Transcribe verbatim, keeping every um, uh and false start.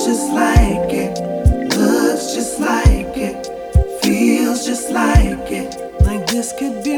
just like it, looks just like it, feels just like it. Like this could be